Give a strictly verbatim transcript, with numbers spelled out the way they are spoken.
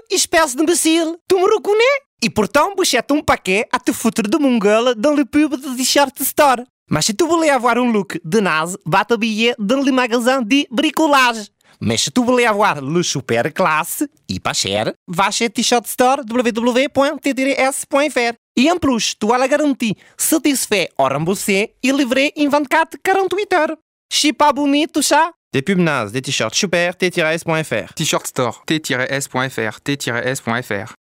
espèce d'imbécile. Tu me reconnais? E pourtant, bochette um paquet à te foutre de mongole dans le pub de t-shirt store. Mas se tu voulais avoir un look de naze, va t'habiller dans le magasin de bricolage. Mais se tu voulais avoir le super classe e pas cher, va chez T-shirt Store w w w point t tiret s point f r. E en plus, tu as la garantie satisfait ou remboursé et livré en vingt-quatre à quarante-huit heures. C'est pas bonito, ça? Des pubs nazes, des t-shirts super, t tiret s point f r. T-shirt store, t tiret s point f r, t tiret s point f r.